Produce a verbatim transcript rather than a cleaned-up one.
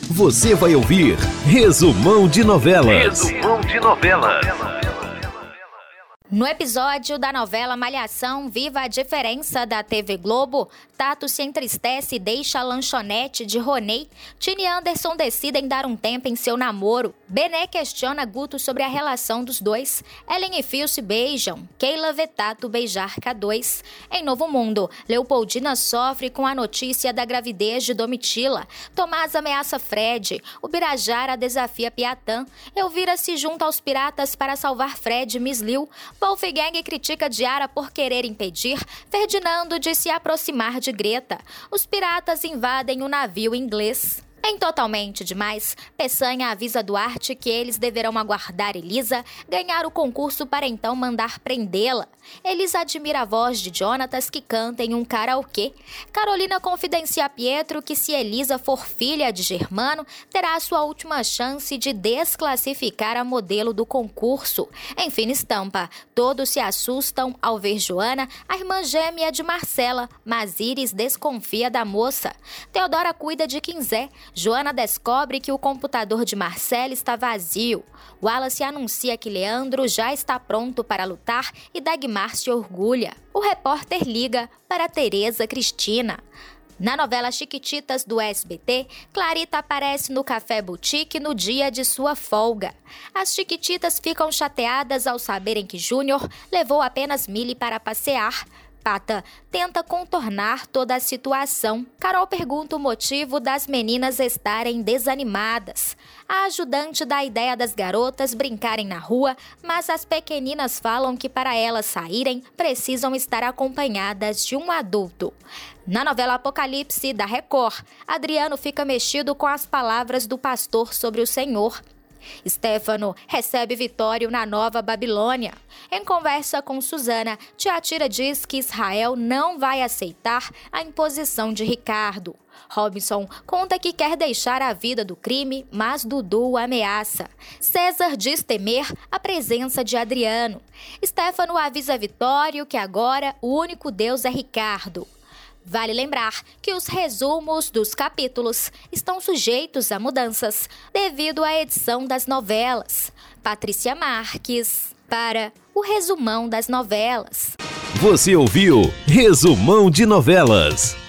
Você vai ouvir Resumão de Novelas. Resumão de Novelas. No episódio da novela Malhação, Viva a Diferença da T V Globo, Tato se entristece e deixa a lanchonete de Ronei. Tina e Anderson decidem dar um tempo em seu namoro. Bené questiona Guto sobre a relação dos dois. Ellen e Fio se beijam. Keila vê Tato beijar K dois. Em Novo Mundo, Leopoldina sofre com a notícia da gravidez de Domitila. Tomás ameaça Fred. O Birajara desafia Piatã. Elvira se junta aos piratas para salvar Fred e Miss Liu. Wolfgang critica Diara por querer impedir Ferdinando de se aproximar de Greta. Os piratas invadem o navio inglês. Em Totalmente Demais, Peçanha avisa Duarte que eles deverão aguardar Elisa ganhar o concurso para então mandar prendê-la. Elisa admira a voz de Jonatas que canta em um karaokê. Carolina confidencia a Pietro que se Elisa for filha de Germano, terá sua última chance de desclassificar a modelo do concurso. Em Fina Estampa, todos se assustam ao ver Joana, a irmã gêmea de Marcela, mas Iris desconfia da moça. Teodora cuida de Quinzé. Joana descobre que o computador de Marcela está vazio. Wallace anuncia que Leandro já está pronto para lutar e Dagmar se orgulha. O repórter liga para Tereza Cristina. Na novela Chiquititas do S B T, Clarita aparece no Café Boutique no dia de sua folga. As Chiquititas ficam chateadas ao saberem que Júnior levou apenas Milly para passear. Pata tenta contornar toda a situação. Carol pergunta o motivo das meninas estarem desanimadas. A ajudante dá a ideia das garotas brincarem na rua, mas as pequeninas falam que para elas saírem, precisam estar acompanhadas de um adulto. Na novela Apocalipse, da Record, Adriano fica mexido com as palavras do pastor sobre o Senhor. Stefano recebe Vitório na Nova Babilônia. Em conversa com Suzana, Tiatira diz que Israel não vai aceitar a imposição de Ricardo. Robinson conta que quer deixar a vida do crime, mas Dudu o ameaça. César diz temer a presença de Adriano. Stefano avisa Vitório que agora o único Deus é Ricardo. Vale lembrar que os resumos dos capítulos estão sujeitos a mudanças devido à edição das novelas. Patrícia Marques, para o Resumão das Novelas. Você ouviu Resumão de Novelas.